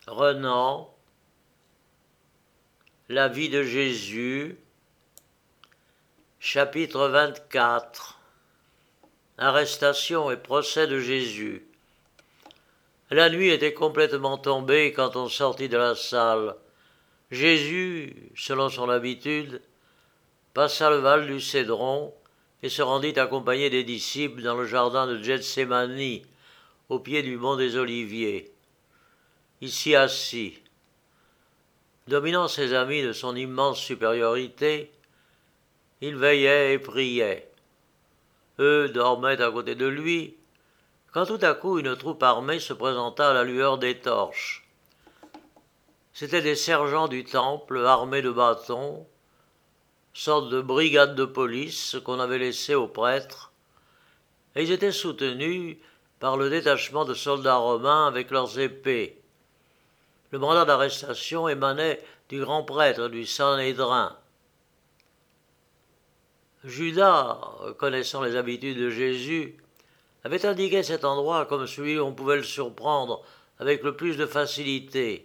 Renan, la vie de Jésus, chapitre 24, arrestation et procès de Jésus. La nuit était complètement tombée quand on sortit de la salle. Jésus, selon son habitude, passa le val du Cédron et se rendit accompagné des disciples dans le jardin de Gethsémani, au pied du mont des Oliviers. Il s'y assit. Dominant ses amis de son immense supériorité, il veillait et priait. Eux dormaient à côté de lui, quand tout à coup une troupe armée se présenta à la lueur des torches. C'étaient des sergents du temple armés de bâtons, sorte de brigade de police qu'on avait laissée aux prêtres, et ils étaient soutenus par le détachement de soldats romains avec leurs épées. Le mandat d'arrestation émanait du grand prêtre du Sanhédrin. Judas, connaissant les habitudes de Jésus, avait indiqué cet endroit comme celui où on pouvait le surprendre avec le plus de facilité.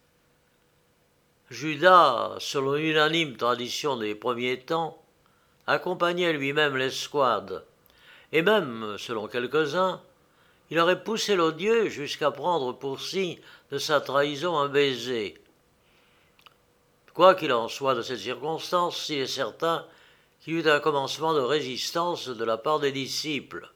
Judas, selon l'unanime tradition des premiers temps, accompagnait lui-même l'escouade, et même, selon quelques-uns, il aurait poussé l'odieux jusqu'à prendre pour signe de sa trahison un baiser. Quoi qu'il en soit de cette circonstance, il est certain qu'il y eut un commencement de résistance de la part des disciples.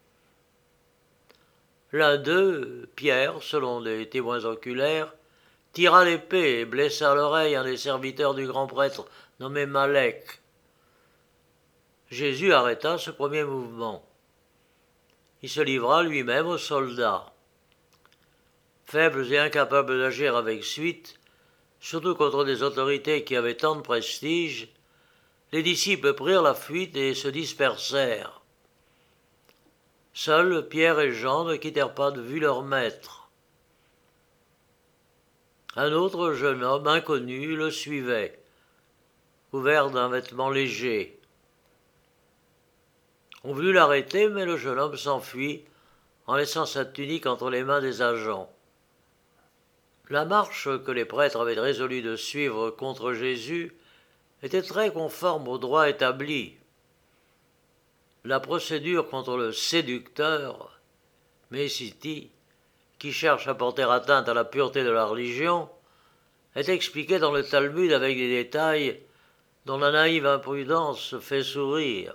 L'un d'eux, Pierre, selon des témoins oculaires, tira l'épée et blessa à l'oreille un des serviteurs du grand prêtre nommé Malek. Jésus arrêta ce premier mouvement. Il se livra lui-même aux soldats. Faibles et incapables d'agir avec suite, surtout contre des autorités qui avaient tant de prestige, les disciples prirent la fuite et se dispersèrent. Seuls Pierre et Jean ne quittèrent pas de vue leur maître. Un autre jeune homme inconnu le suivait, couvert d'un vêtement léger. On voulut l'arrêter, mais le jeune homme s'enfuit en laissant sa tunique entre les mains des agents. La marche que les prêtres avaient résolu de suivre contre Jésus était très conforme au droit établi. La procédure contre le séducteur, Mésiti, qui cherche à porter atteinte à la pureté de la religion, est expliquée dans le Talmud avec des détails dont la naïve imprudence fait sourire.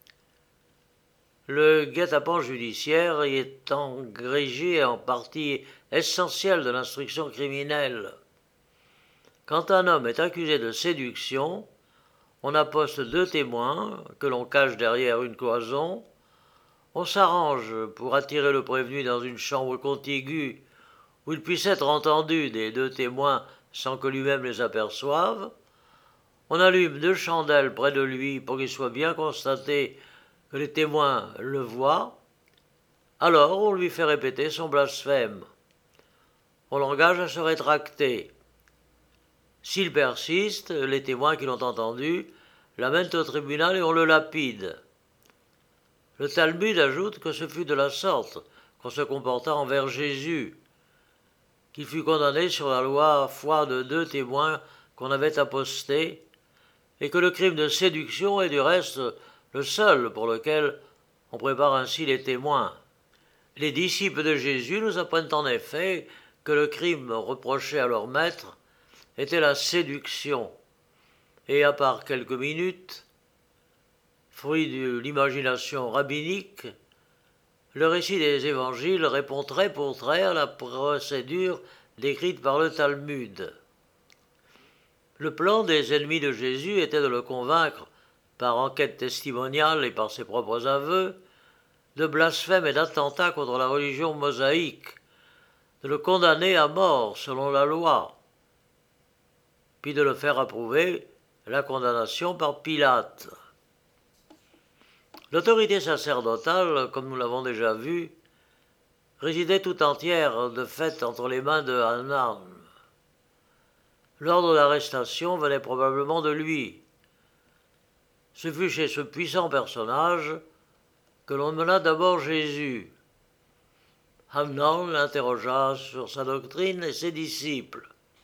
Le guet-apens judiciaire y est engrégé en partie essentielle de l'instruction criminelle. Quand un homme est accusé de séduction, on apposte 2 témoins que l'on cache derrière une cloison, on s'arrange pour attirer le prévenu dans une chambre contiguë où il puisse être entendu des 2 témoins sans que lui-même les aperçoive, on allume 2 chandelles près de lui pour qu'il soit bien constaté que les témoins le voient, alors on lui fait répéter son blasphème. On l'engage à se rétracter. S'il persiste, les témoins qui l'ont entendu l'amènent au tribunal et on le lapide. Le Talmud ajoute que ce fut de la sorte qu'on se comporta envers Jésus, qu'il fut condamné sur la loi foi de 2 témoins qu'on avait apostés, et que le crime de séduction est du reste le seul pour lequel on prépare ainsi les témoins. Les disciples de Jésus nous apprennent en effet que le crime reproché à leur maître était la séduction, et à part quelques minutes, fruit de l'imagination rabbinique, le récit des évangiles répond trait pour trait à la procédure décrite par le Talmud. Le plan des ennemis de Jésus était de le convaincre, par enquête testimoniale et par ses propres aveux, de blasphème et d'attentat contre la religion mosaïque, de le condamner à mort selon la loi, puis de le faire approuver la condamnation par Pilate. L'autorité sacerdotale, comme nous l'avons déjà vu, résidait tout entière de fait entre les mains de Hanan. L'ordre d'arrestation venait probablement de lui. Ce fut chez ce puissant personnage que l'on mena d'abord Jésus. Hanan l'interrogea sur sa doctrine et ses disciples.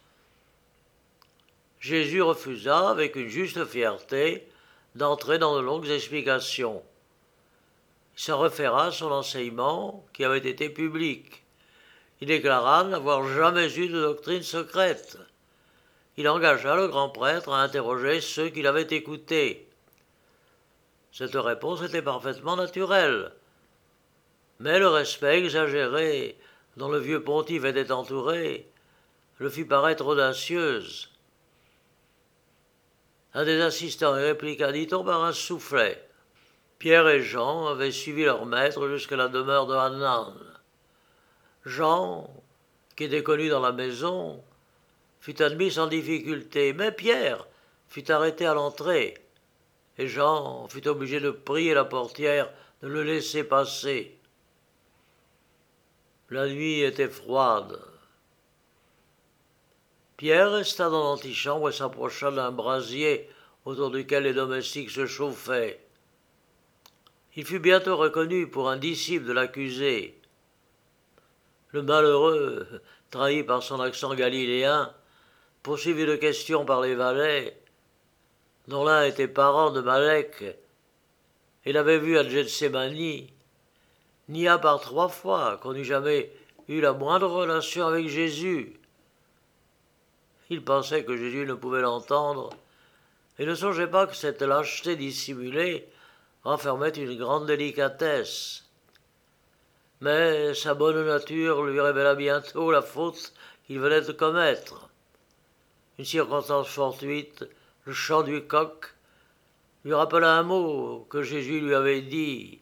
Jésus refusa, avec une juste fierté, d'entrer dans de longues explications. Il se référa à son enseignement qui avait été public. Il déclara n'avoir jamais eu de doctrine secrète. Il engagea le grand prêtre à interroger ceux qui l'avaient écouté. Cette réponse était parfaitement naturelle. Mais le respect exagéré dont le vieux pontife était entouré le fit paraître audacieuse. Un des assistants y répliqua, dit-on, par un soufflet. Pierre et Jean avaient suivi leur maître jusqu'à la demeure de Hanan. Jean, qui était connu dans la maison, fut admis sans difficulté, mais Pierre fut arrêté à l'entrée, et Jean fut obligé de prier la portière de le laisser passer. La nuit était froide. Pierre resta dans l'antichambre et s'approcha d'un brasier autour duquel les domestiques se chauffaient. Il fut bientôt reconnu pour un disciple de l'accusé. Le malheureux, trahi par son accent galiléen, poursuivi de questions par les valets, dont l'un était parent de Malek et l'avait vu à Gethsémani, nia par 3 fois qu'on n'eût jamais eu la moindre relation avec Jésus. Il pensait que Jésus ne pouvait l'entendre et ne songeait pas que cette lâcheté dissimulée renfermait une grande délicatesse. Mais sa bonne nature lui révéla bientôt la faute qu'il venait de commettre. Une circonstance fortuite, le chant du coq, lui rappela un mot que Jésus lui avait dit.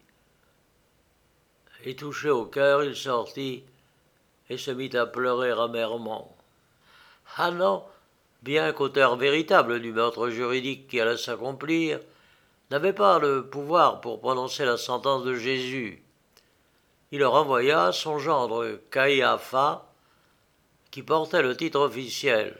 Et touché au cœur, il sortit et se mit à pleurer amèrement. Hanan, bien qu'auteur véritable du meurtre juridique qui allait s'accomplir, n'avait pas le pouvoir pour prononcer la sentence de Jésus. Il le renvoya à son gendre Caïapha, qui portait le titre officiel.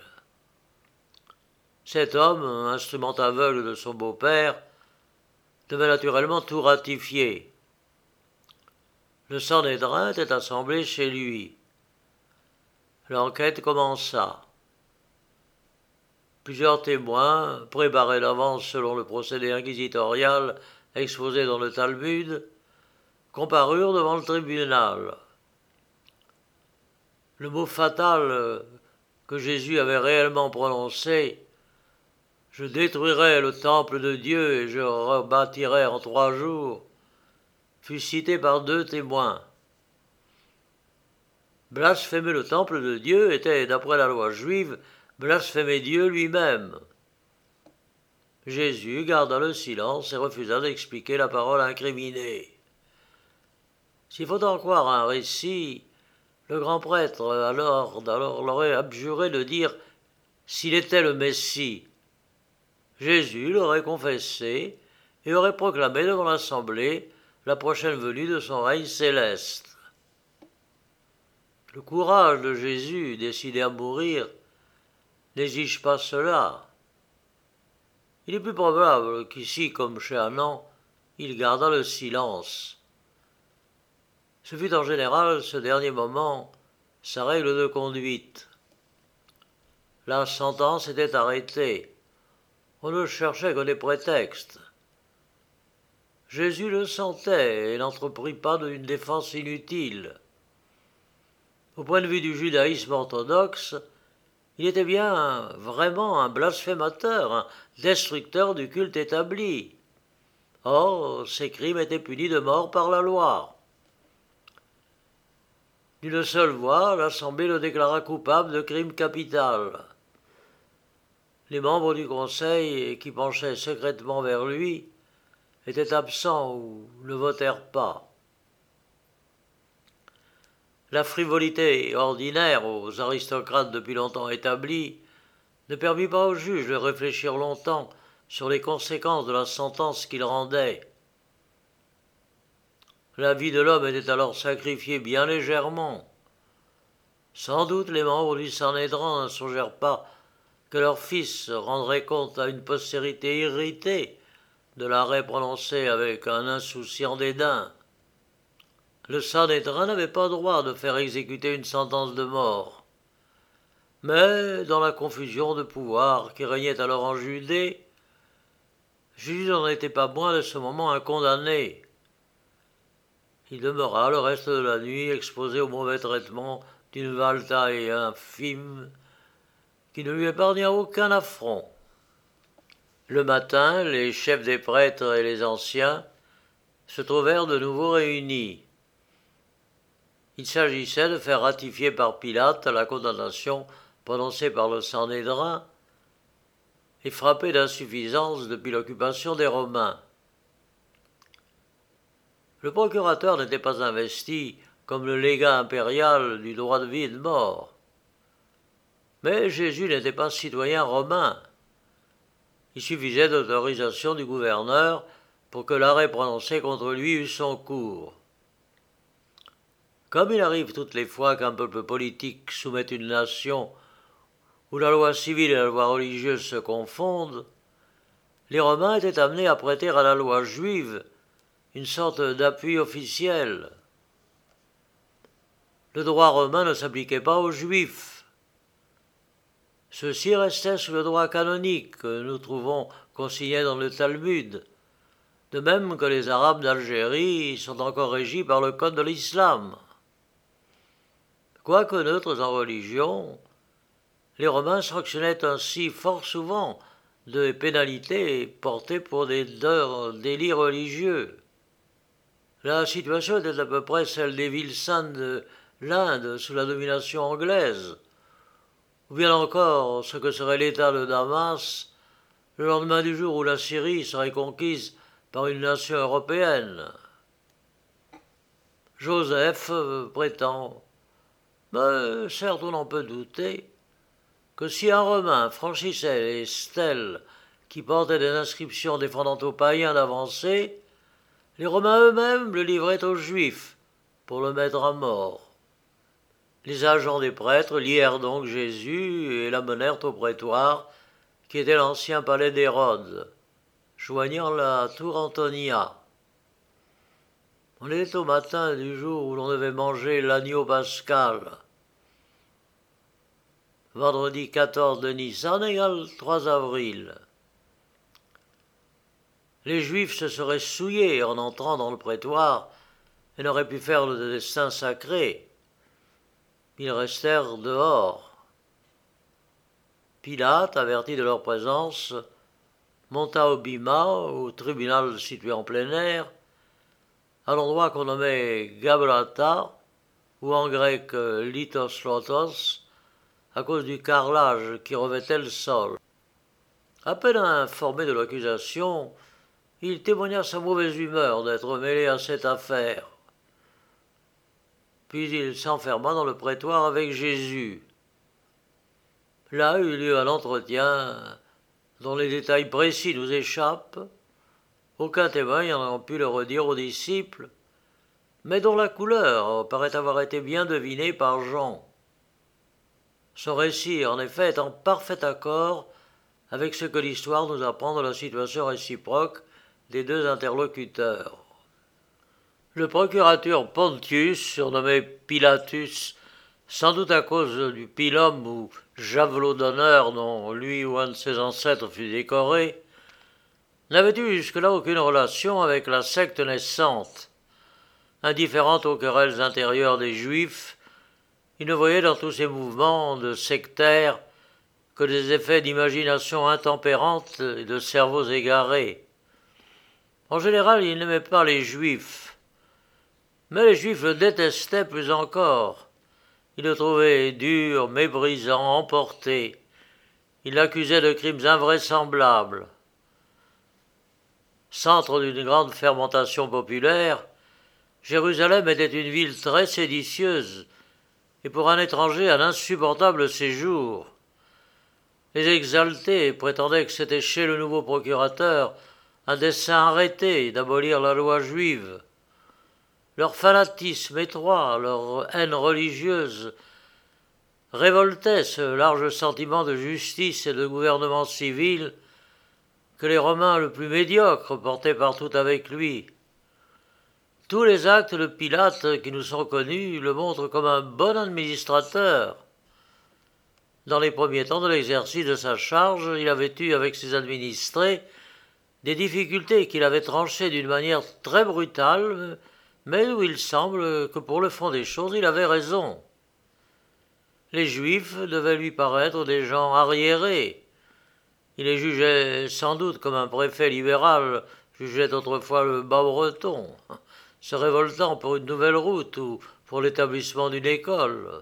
Cet homme, instrument aveugle de son beau-père, devait naturellement tout ratifier. Le Sanhédrin était assemblé chez lui. L'enquête commença. Plusieurs témoins, préparés d'avance selon le procédé inquisitorial exposé dans le Talmud, comparurent devant le tribunal. Le mot fatal que Jésus avait réellement prononcé, « Je détruirai le temple de Dieu et je rebâtirai en 3 jours », fut cité par 2 témoins. Blasphémer le temple de Dieu était, d'après la loi juive, blasphémer Dieu lui-même. Jésus garda le silence et refusa d'expliquer la parole incriminée. S'il faut en croire un récit, le grand prêtre alors l'aurait abjuré de dire s'il était le Messie. Jésus l'aurait confessé et aurait proclamé devant l'assemblée la prochaine venue de son règne céleste. Le courage de Jésus, décidé à mourir, n'exige pas cela. Il est plus probable qu'ici, comme chez Hanan, il garda le silence. Ce fut en général, ce dernier moment, sa règle de conduite. La sentence était arrêtée. On ne cherchait que des prétextes. Jésus le sentait et n'entreprit pas d'une défense inutile. Au point de vue du judaïsme orthodoxe, il était bien vraiment un blasphémateur, un destructeur du culte établi. Or, ses crimes étaient punis de mort par la loi. D'une seule voix, l'Assemblée le déclara coupable de crime capital. Les membres du Conseil, qui penchaient secrètement vers lui, étaient absents ou ne votèrent pas. La frivolité ordinaire aux aristocrates depuis longtemps établie ne permit pas aux juges de réfléchir longtemps sur les conséquences de la sentence qu'ils rendaient. La vie de l'homme était alors sacrifiée bien légèrement. Sans doute les membres du Sanhédrin ne songèrent pas que leur fils rendrait compte à une postérité irritée de l'arrêt prononcé avec un insouciant dédain. Le Sanhédrin n'avait pas droit de faire exécuter une sentence de mort. Mais, dans la confusion de pouvoir qui régnait alors en Judée, Jésus n'en était pas moins de ce moment un condamné. Il demeura le reste de la nuit exposé au mauvais traitement d'une valetaille infime qui ne lui épargna aucun affront. Le matin, les chefs des prêtres et les anciens se trouvèrent de nouveau réunis. Il s'agissait de faire ratifier par Pilate la condamnation prononcée par le Sanhédrin et frappé d'insuffisance depuis l'occupation des Romains. Le procurateur n'était pas investi comme le légat impérial du droit de vie et de mort. Mais Jésus n'était pas citoyen romain. Il suffisait d'autorisation du gouverneur pour que l'arrêt prononcé contre lui eût son cours. Comme il arrive toutes les fois qu'un peuple politique soumet une nation où la loi civile et la loi religieuse se confondent, les Romains étaient amenés à prêter à la loi juive une sorte d'appui officiel. Le droit romain ne s'appliquait pas aux Juifs. Ceux-ci restaient sous le droit canonique que nous trouvons consigné dans le Talmud, de même que les Arabes d'Algérie sont encore régis par le code de l'islam. Quoique neutres en religion, les Romains sanctionnaient ainsi fort souvent des pénalités portées pour des délits religieux. La situation était à peu près celle des villes saintes de l'Inde sous la domination anglaise, ou bien encore ce que serait l'État de Damas le lendemain du jour où la Syrie serait conquise par une nation européenne. Joseph prétend, mais certes on en peut douter, que si un Romain franchissait les stèles qui portaient des inscriptions défendant aux païens d'avancer, les Romains eux-mêmes le livraient aux Juifs pour le mettre à mort. Les agents des prêtres lièrent donc Jésus et l'amenèrent au prétoire, qui était l'ancien palais d'Hérode, joignant la tour Antonia. On était au matin du jour où l'on devait manger l'agneau pascal. Vendredi 14 de Nissan égale 3 avril. Les Juifs se seraient souillés en entrant dans le prétoire et n'auraient pu faire le destin sacré. Ils restèrent dehors. Pilate, averti de leur présence, monta au bima, au tribunal situé en plein air, à l'endroit qu'on nommait Gabrata, ou en grec Litos Lotos, à cause du carrelage qui revêtait le sol. À peine informé de l'accusation, il témoigna sa mauvaise humeur d'être mêlé à cette affaire. Puis il s'enferma dans le prétoire avec Jésus. Là eut lieu un entretien dont les détails précis nous échappent, aucun témoin n'ayant pu le redire aux disciples, mais dont la couleur paraît avoir été bien devinée par Jean. Son récit, en effet, est en parfait accord avec ce que l'histoire nous apprend de la situation réciproque des deux interlocuteurs. Le procurateur Pontius, surnommé Pilatus, sans doute à cause du pilum ou javelot d'honneur dont lui ou un de ses ancêtres fut décoré, n'avait eu jusque-là aucune relation avec la secte naissante. Indifférente aux querelles intérieures des Juifs, il ne voyait dans tous ces mouvements de sectaires que des effets d'imagination intempérante et de cerveaux égarés. En général, il n'aimait pas les Juifs, mais les Juifs le détestaient plus encore. Ils le trouvaient dur, méprisant, emporté. Ils l'accusaient de crimes invraisemblables. Centre d'une grande fermentation populaire, Jérusalem était une ville très séditieuse et pour un étranger un insupportable séjour. Les exaltés prétendaient que c'était chez le nouveau procurateur un dessein arrêté d'abolir la loi juive. Leur fanatisme étroit, leur haine religieuse révoltaient ce large sentiment de justice et de gouvernement civil que les Romains le plus médiocres portaient partout avec lui. Tous les actes de Pilate qui nous sont connus le montrent comme un bon administrateur. Dans les premiers temps de l'exercice de sa charge, il avait eu avec ses administrés des difficultés qu'il avait tranchées d'une manière très brutale, mais où il semble que pour le fond des choses il avait raison. Les Juifs devaient lui paraître des gens arriérés. Il les jugeait sans doute comme un préfet libéral jugeait autrefois le bas-breton, se révoltant pour une nouvelle route ou pour l'établissement d'une école.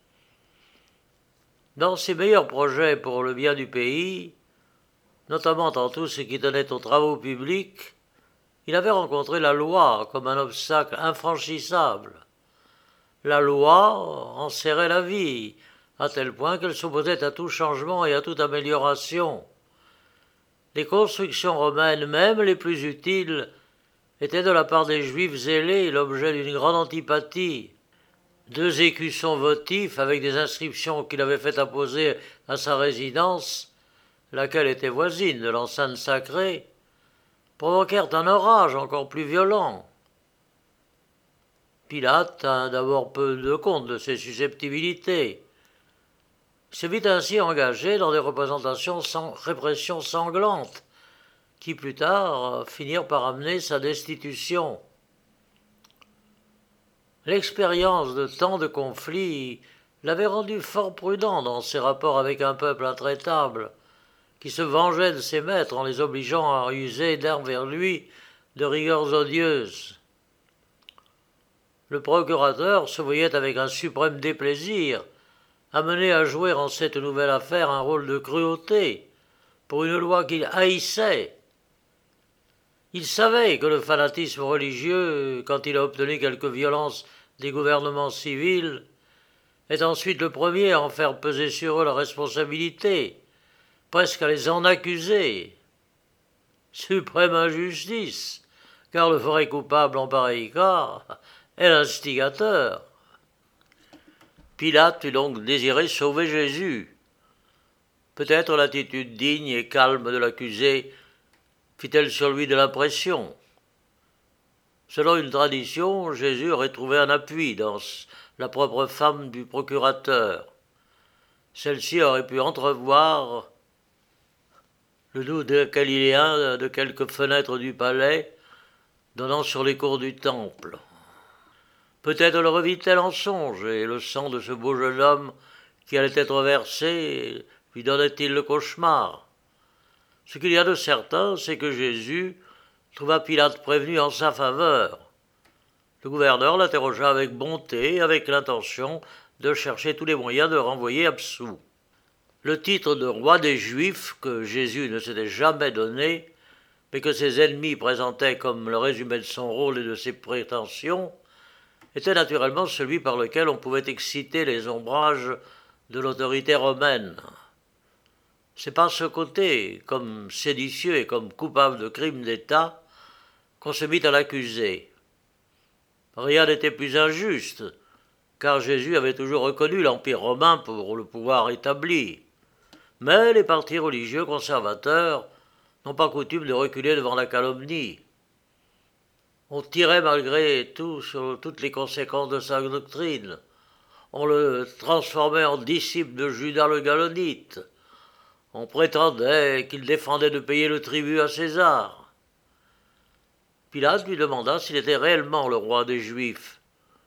Dans ses meilleurs projets pour le bien du pays, notamment dans tout ce qui tenait aux travaux publics, il avait rencontré la loi comme un obstacle infranchissable. La loi enserrait la vie, à tel point qu'elle s'opposait à tout changement et à toute amélioration. Les constructions romaines, même les plus utiles, étaient de la part des Juifs zélés l'objet d'une grande antipathie. 2 écussons votifs avec des inscriptions qu'il avait fait apposer à sa résidence, laquelle était voisine de l'enceinte sacrée, provoquèrent un orage encore plus violent. Pilate tint d'abord peu de compte de ses susceptibilités. Il se vit ainsi engagé dans des représentations sans répression sanglante, qui plus tard finirent par amener sa destitution. L'expérience de tant de conflits l'avait rendu fort prudent dans ses rapports avec un peuple intraitable, qui se vengeait de ses maîtres en les obligeant à user envers lui de rigueurs odieuses. Le procurateur se voyait avec un suprême déplaisir amené à jouer en cette nouvelle affaire un rôle de cruauté pour une loi qu'il haïssait. Il savait que le fanatisme religieux, quand il a obtenu quelque violence des gouvernements civils, est ensuite le premier à en faire peser sur eux la responsabilité, presque à les en accuser. Suprême injustice, car le vrai coupable en pareil cas est l'instigateur. Pilate eut donc désiré sauver Jésus. Peut-être l'attitude digne et calme de l'accusé fit-elle sur lui de l'impression. Selon une tradition, Jésus aurait trouvé un appui dans la propre femme du procurateur. Celle-ci aurait pu entrevoir le doute galiléen de quelques fenêtres du palais donnant sur les cours du temple. Peut-être le revit-elle en songe, et le sang de ce beau jeune homme qui allait être versé lui donnait-il le cauchemar. Ce qu'il y a de certain, c'est que Jésus trouva Pilate prévenu en sa faveur. Le gouverneur l'interrogea avec bonté, avec l'intention de chercher tous les moyens de le renvoyer absous. Le titre de roi des Juifs, que Jésus ne s'était jamais donné, mais que ses ennemis présentaient comme le résumé de son rôle et de ses prétentions, était naturellement celui par lequel on pouvait exciter les ombrages de l'autorité romaine. C'est par ce côté, comme séditieux et comme coupable de crimes d'État, qu'on se mit à l'accuser. Rien n'était plus injuste, car Jésus avait toujours reconnu l'Empire romain pour le pouvoir établi. Mais les partis religieux conservateurs n'ont pas coutume de reculer devant la calomnie. On tirait malgré tout sur toutes les conséquences de sa doctrine. On le transformait en disciple de Judas le Galonite. On prétendait qu'il défendait de payer le tribut à César. Pilate lui demanda s'il était réellement le roi des Juifs.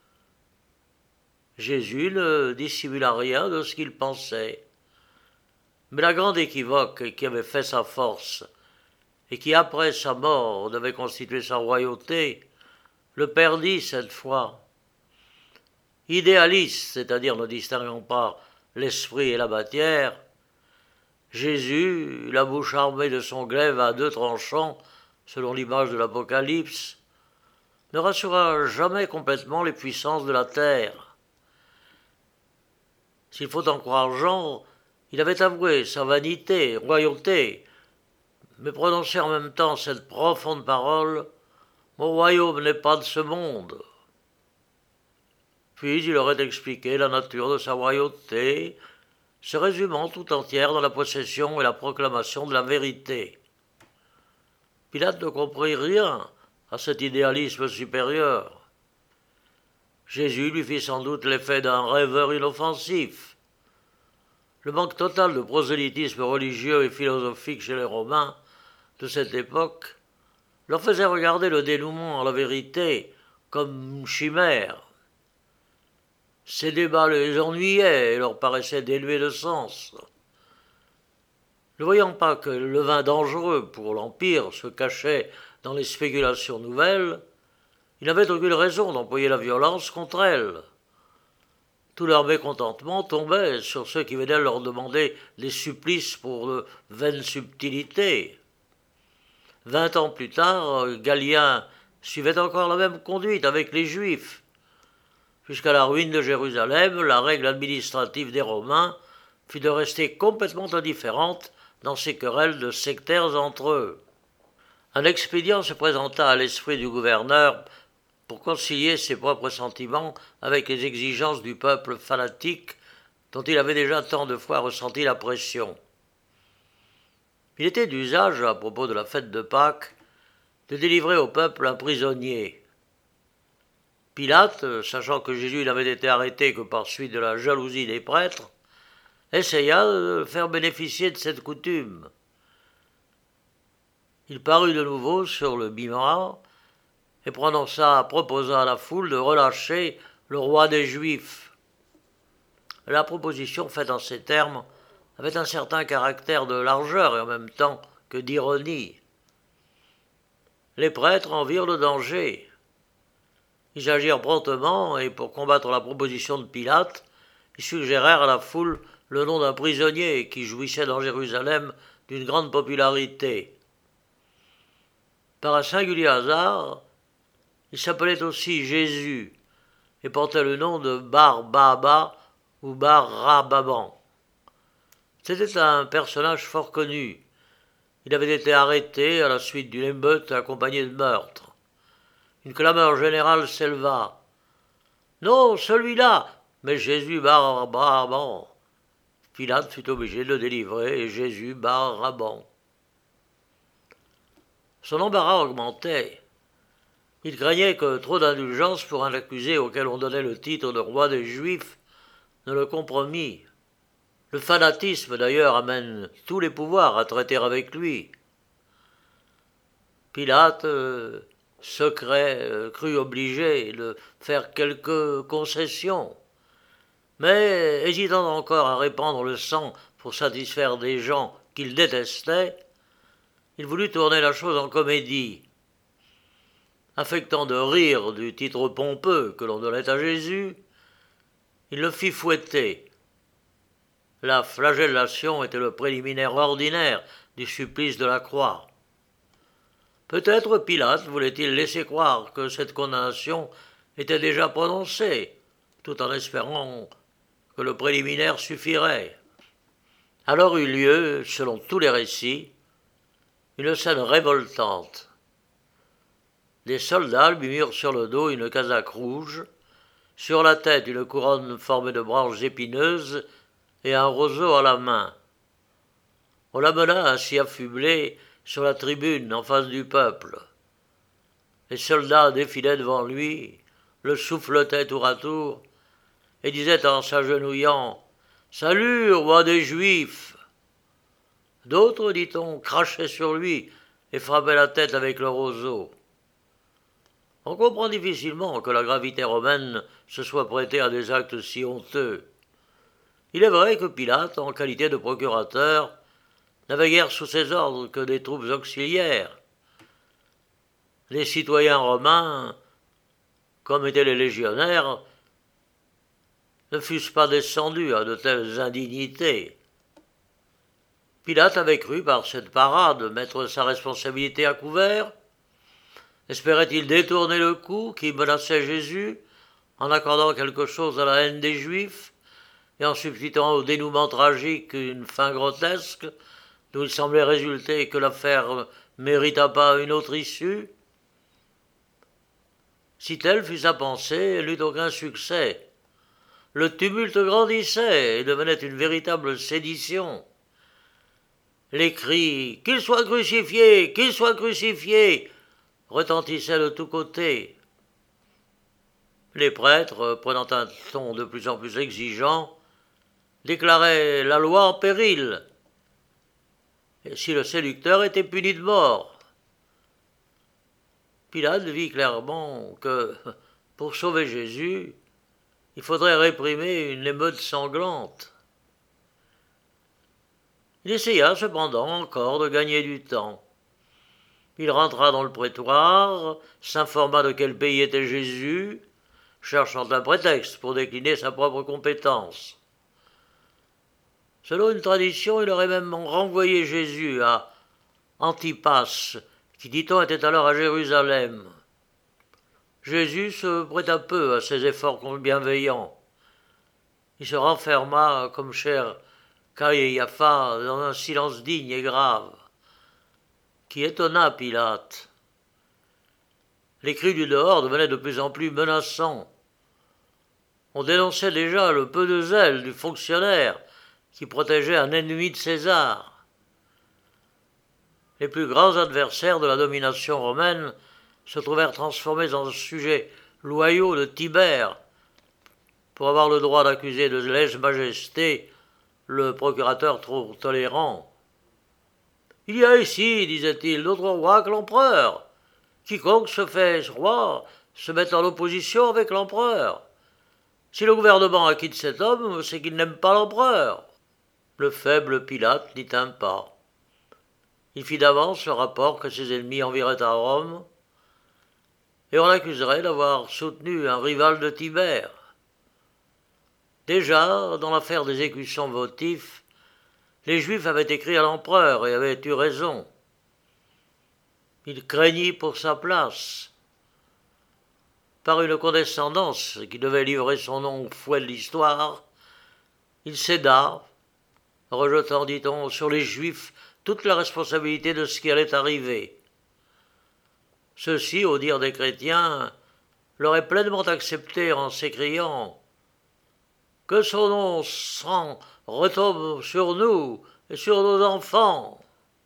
Jésus ne dissimula rien de ce qu'il pensait. Mais la grande équivoque qui avait fait sa force, et qui après sa mort devait constituer sa royauté, le perdit cette fois. Idéaliste, c'est-à-dire ne distinguant pas l'esprit et la matière, Jésus, la bouche armée de son glaive à 2 tranchants, selon l'image de l'Apocalypse, ne rassura jamais complètement les puissances de la terre. S'il faut en croire Jean, il avait avoué sa vanité, royauté, mais prononcé en même temps cette profonde parole « Mon royaume n'est pas de ce monde ». Puis il aurait expliqué la nature de sa royauté, se résumant tout entière dans la possession et la proclamation de la vérité. Pilate ne comprit rien à cet idéalisme supérieur. Jésus lui fit sans doute l'effet d'un rêveur inoffensif. Le manque total de prosélytisme religieux et philosophique chez les Romains de cette époque leur faisait regarder le dénouement à la vérité comme une chimère. Ces débats les ennuyaient et leur paraissaient dénués de sens. Ne voyant pas que le levain dangereux pour l'Empire se cachait dans les spéculations nouvelles, ils n'avaient aucune raison d'employer la violence contre elles. Tout leur mécontentement tombait sur ceux qui venaient leur demander des supplices pour de vaines subtilités. 20 ans plus tard, Galien suivait encore la même conduite avec les Juifs. Jusqu'à la ruine de Jérusalem, la règle administrative des Romains fut de rester complètement indifférente dans ces querelles de sectaires entre eux. Un expédient se présenta à l'esprit du gouverneur pour concilier ses propres sentiments avec les exigences du peuple fanatique dont il avait déjà tant de fois ressenti la pression. Il était d'usage, à propos de la fête de Pâques, de délivrer au peuple un prisonnier. Pilate, sachant que Jésus n'avait été arrêté que par suite de la jalousie des prêtres, essaya de le faire bénéficier de cette coutume. Il parut de nouveau sur le bimah et proposa à la foule de relâcher le roi des Juifs. La proposition faite en ces termes avait un certain caractère de largeur et en même temps que d'ironie. Les prêtres en virent le danger. Ils agirent promptement et pour combattre la proposition de Pilate, ils suggérèrent à la foule le nom d'un prisonnier qui jouissait dans Jérusalem d'une grande popularité. Par un singulier hasard, il s'appelait aussi Jésus et portait le nom de Bar-Baba ou Bar-Rababan. C'était un personnage fort connu. Il avait été arrêté à la suite d'une émeute accompagnée de meurtres. Une clameur générale s'éleva. « Non, celui-là, mais Jésus Bar-Rababan !» Pilate fut obligé de le délivrer et Jésus Bar-Raban. Son embarras augmentait. Il craignait que trop d'indulgence pour un accusé auquel on donnait le titre de roi des Juifs ne le compromît. Le fanatisme, d'ailleurs, amène tous les pouvoirs à traiter avec lui. Pilate, secret, crut obligé de faire quelques concessions. Mais, hésitant encore à répandre le sang pour satisfaire des gens qu'il détestait, il voulut tourner la chose en comédie. Affectant de rire du titre pompeux que l'on donnait à Jésus, il le fit fouetter. La flagellation était le préliminaire ordinaire du supplice de la croix. Peut-être Pilate voulait-il laisser croire que cette condamnation était déjà prononcée, tout en espérant que le préliminaire suffirait. Alors eut lieu, selon tous les récits, une scène révoltante. Des soldats lui mirent sur le dos une casaque rouge, sur la tête une couronne formée de branches épineuses et un roseau à la main. On l'amena ainsi affublé sur la tribune en face du peuple. Les soldats défilaient devant lui, le souffletaient tour à tour et disaient en s'agenouillant « Salut, roi des Juifs !» D'autres, dit-on, crachaient sur lui et frappaient la tête avec le roseau. On comprend difficilement que la gravité romaine se soit prêtée à des actes si honteux. Il est vrai que Pilate, en qualité de procurateur, n'avait guère sous ses ordres que des troupes auxiliaires. Les citoyens romains, comme étaient les légionnaires, ne fussent pas descendus à de telles indignités. Pilate avait cru par cette parade mettre sa responsabilité à couvert. Espérait-il détourner le coup qui menaçait Jésus en accordant quelque chose à la haine des Juifs et en substituant au dénouement tragique une fin grotesque d'où il semblait résulter que l'affaire ne mérita pas une autre issue? Si telle fut sa pensée, elle n'eut aucun succès. Le tumulte grandissait et devenait une véritable sédition. Les cris « Qu'il soit crucifié! Qu'il soit crucifié !» retentissaient de tous côtés. Les prêtres, prenant un ton de plus en plus exigeant, déclaraient la loi en péril, et si le séducteur était puni de mort. Pilate vit clairement que, pour sauver Jésus, il faudrait réprimer une émeute sanglante. Il essaya cependant encore de gagner du temps. Il rentra dans le prétoire, s'informa de quel pays était Jésus, cherchant un prétexte pour décliner sa propre compétence. Selon une tradition, il aurait même renvoyé Jésus à Antipas, qui, dit-on, était alors à Jérusalem. Jésus se prêta peu à ces efforts bienveillants. Il se renferma, comme cher Caïapha, dans un silence digne et grave, qui étonna Pilate. Les cris du dehors devenaient de plus en plus menaçants. On dénonçait déjà le peu de zèle du fonctionnaire qui protégeait un ennemi de César. Les plus grands adversaires de la domination romaine se trouvèrent transformés en sujets loyaux de Tibère pour avoir le droit d'accuser de lèse-majesté le procurateur trop tolérant. « Il y a ici, disait-il, d'autres rois que l'empereur. Quiconque se fait roi se met en opposition avec l'empereur. Si le gouvernement acquitte cet homme, c'est qu'il n'aime pas l'empereur. » Le faible Pilate n'y tint pas. Il fit d'avance le rapport que ses ennemis enviraient à Rome, et on l'accuserait d'avoir soutenu un rival de Tibère. Déjà, dans l'affaire des écussons votifs, les Juifs avaient écrit à l'empereur et avaient eu raison. Il craignit pour sa place. Par une condescendance qui devait livrer son nom au fouet de l'histoire, il céda, rejetant, dit-on, sur les Juifs toute la responsabilité de ce qui allait arriver. Ceux-ci, au dire des chrétiens, l'auraient pleinement accepté en s'écriant « Que son nom sang retombe sur nous et sur nos enfants !»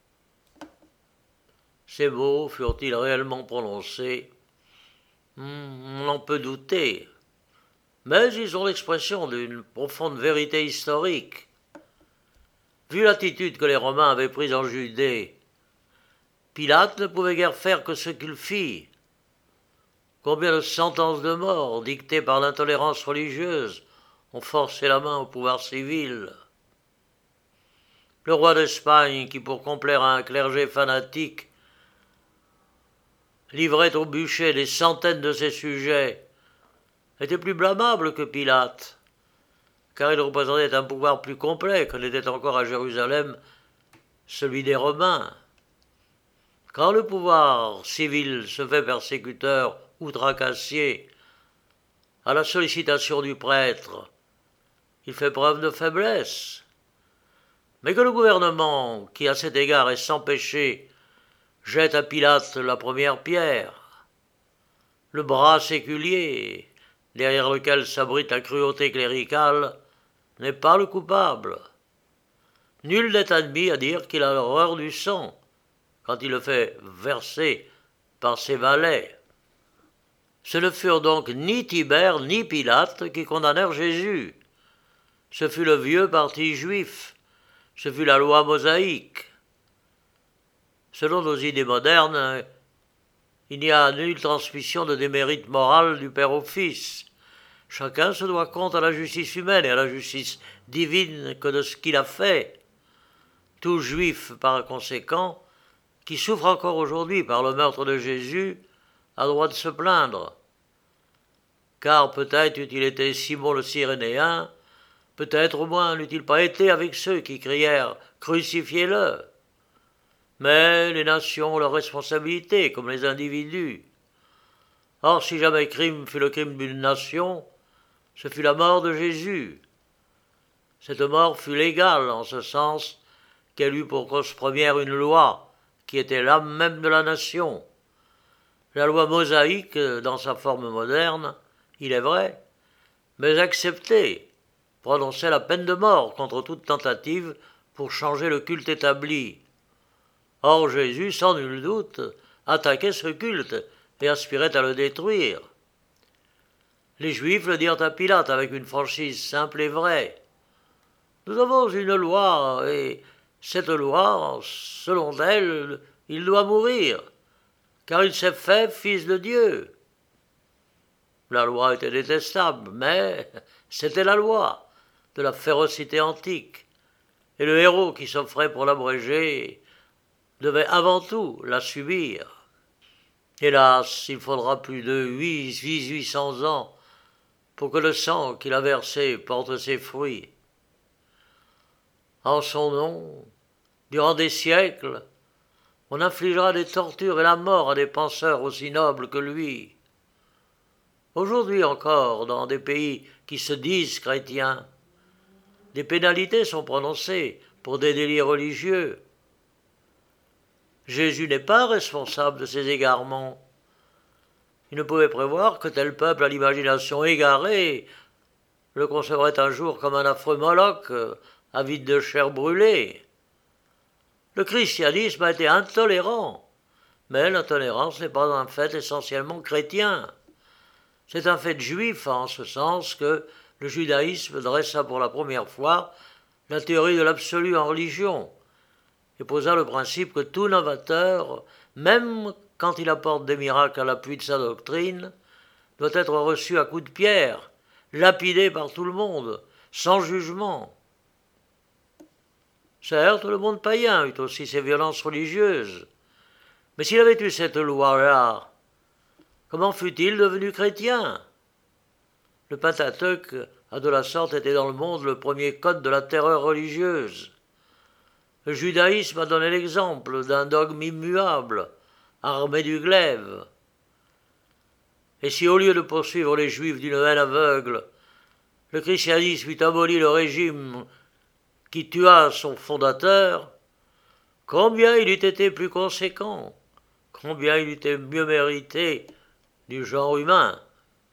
Ces mots furent-ils réellement prononcés? On en peut douter, mais ils ont l'expression d'une profonde vérité historique. Vu l'attitude que les Romains avaient prise en Judée, Pilate ne pouvait guère faire que ce qu'il fit. Combien de sentences de mort, dictées par l'intolérance religieuse, ont forcé la main au pouvoir civil. Le roi d'Espagne, qui pour complaire à un clergé fanatique, livrait au bûcher des centaines de ses sujets, était plus blâmable que Pilate, car il représentait un pouvoir plus complet que n'était encore à Jérusalem celui des Romains. Quand le pouvoir civil se fait persécuteur ou tracassier, à la sollicitation du prêtre, il fait preuve de faiblesse. Mais que le gouvernement, qui à cet égard est sans péché, jette à Pilate la première pierre, le bras séculier, derrière lequel s'abrite la cruauté cléricale, n'est pas le coupable. Nul n'est admis à dire qu'il a l'horreur du sang, quand il le fait verser par ses valets. Ce ne furent donc ni Tibère ni Pilate qui condamnèrent Jésus. Ce fut le vieux parti juif, ce fut la loi mosaïque. Selon nos idées modernes, il n'y a nulle transmission de démérite morale du père au fils. Chacun se doit compte à la justice humaine et à la justice divine que de ce qu'il a fait. Tout juif, par conséquent, qui souffre encore aujourd'hui par le meurtre de Jésus, a droit de se plaindre. Car peut-être eût-il été Simon le Cyrénéen, peut-être au moins n'eût-il pas été avec ceux qui crièrent « Crucifiez-le ». Mais les nations ont leurs responsabilités, comme les individus. Or, si jamais crime fut le crime d'une nation, ce fut la mort de Jésus. Cette mort fut légale, en ce sens qu'elle eut pour cause première une loi, qui était l'âme même de la nation. La loi mosaïque, dans sa forme moderne, il est vrai, mais acceptée, prononçait la peine de mort contre toute tentative pour changer le culte établi. Or Jésus, sans nul doute, attaquait ce culte et aspirait à le détruire. Les Juifs le dirent à Pilate avec une franchise simple et vraie. Nous avons une loi, et cette loi, selon elle, il doit mourir, car il s'est fait fils de Dieu. La loi était détestable, mais c'était la loi de la férocité antique, et le héros qui s'offrait pour l'abréger devait avant tout la subir. Hélas, il faudra plus de 800 ans pour que le sang qu'il a versé porte ses fruits. En son nom, durant des siècles, on infligera des tortures et la mort à des penseurs aussi nobles que lui. Aujourd'hui encore, dans des pays qui se disent chrétiens, des pénalités sont prononcées pour des délits religieux. Jésus n'est pas responsable de ces égarements. Il ne pouvait prévoir que tel peuple à l'imagination égarée le concevrait un jour comme un affreux Moloch, avide de chair brûlée. Le christianisme a été intolérant, mais l'intolérance n'est pas un fait essentiellement chrétien. C'est un fait juif en ce sens que le judaïsme dressa pour la première fois la théorie de l'absolu en religion et posa le principe que tout novateur, même quand il apporte des miracles à l'appui de sa doctrine, doit être reçu à coups de pierre, lapidé par tout le monde, sans jugement. Certes, le monde païen eut aussi ses violences religieuses, mais s'il avait eu cette loi-là, comment fut-il devenu chrétien? Le Pentateuque a de la sorte été dans le monde le premier code de la terreur religieuse. Le judaïsme a donné l'exemple d'un dogme immuable, armé du glaive. Et si au lieu de poursuivre les Juifs d'une haine aveugle, le christianisme eût aboli le régime qui tua son fondateur, combien il eût été plus conséquent, combien il eût été mieux mérité du genre humain.